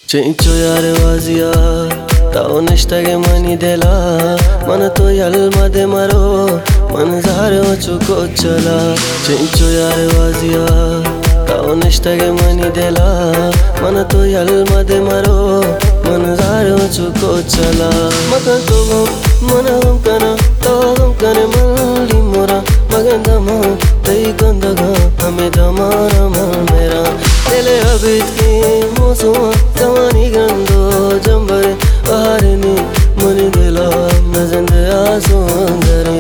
Cincho yare wazia tao nishtage mani dela man to yalma de maro man zare chuko chala Cincho yare wazia tao nishtage mani dela man to yalma de maro man zare chuko chala makan to manam kana to kane mali mora magandama tei gandaga hame damara mera tele abit ki mosuma Zamani gando jambare baharni mani dela nazande asundare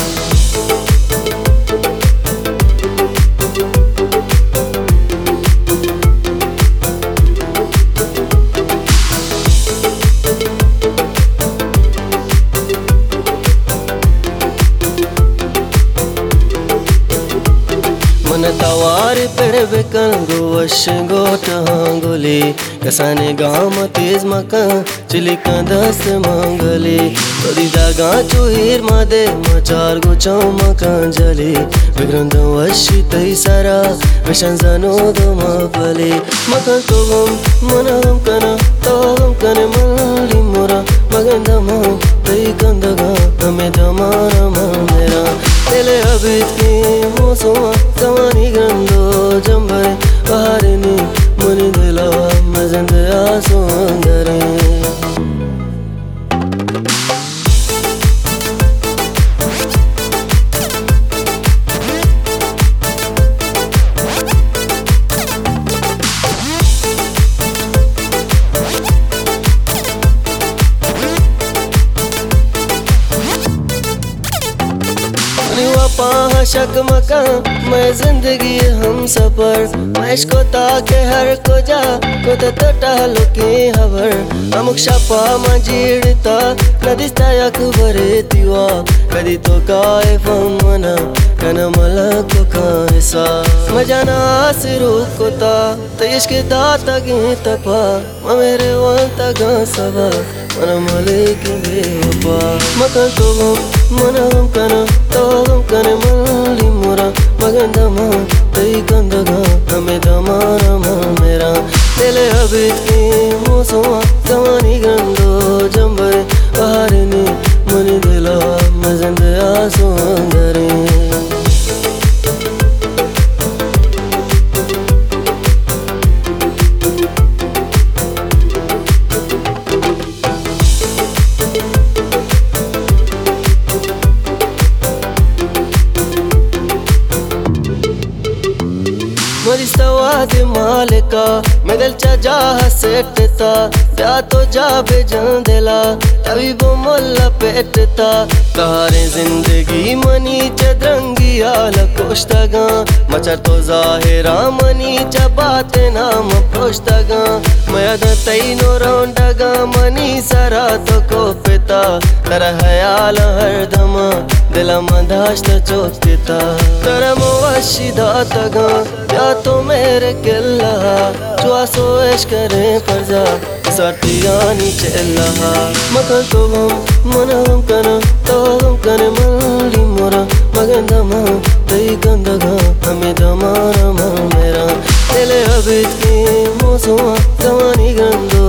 मन तवारी पेड़ bacon गोवश गोट हांगोली कसाने गाँव तेज मका chilli कंदस मंगली तोरी दागा चुहीर मादे मचार गो चौमका जली विग्रंद वशी तई सारा विशन जनो दो मफली मका तो मन हम कना तो हम कने मली मोरा मगंदम तई कंदगा हमें दमारा मेरा तेले अबित की मोसुआ Zamani gando jambare baharni mani dela mazande asundare शक मका मैं जिंदगी हम सफर मैं इसको ताके हर को जा को तटा लोके हवर अमुक शपा मजीड़ता नदिस्ता यकबरे तिवा कदी तो काय फमना कन मलक कायसा मजाना आसरू कोता तो इसके दाता गे तपा मेरे वंत गा सवा मन मलिक बेवफा मका तो मन हम कना तो हम कने मली मोरा मगंदमा तई गंदगा हमें दमारा मेरा तेले अबित की मोसुआ जमानी गंदो जंबरे बाहरनी मनी दिला मजंद आसुंदरे मरिस्तवाद मालिका मेगल चा सेटता जा तो जा बेजान दिला तभी वो मोल्ला पेटता कहारे जिंदगी मनी चदरंगी आला कोष्टगा मचर तो जाहिरा मनी चा बाते नाम पोष्टगा मयद तैनो रौंडगा मनी सरा तो को पिता तर हयाल हर धमा दिला मधाश्त चोकता तर मोवशी दातगा या तो मेरे किल्ला जो ऐश करे परजा साथियानी चला मकल तो मन हम कना तो हम कने मली मोरा मगंदमा तई गंदगा हमें दमारा मेरा तेले अबित की मोसुआ जमानी गंदो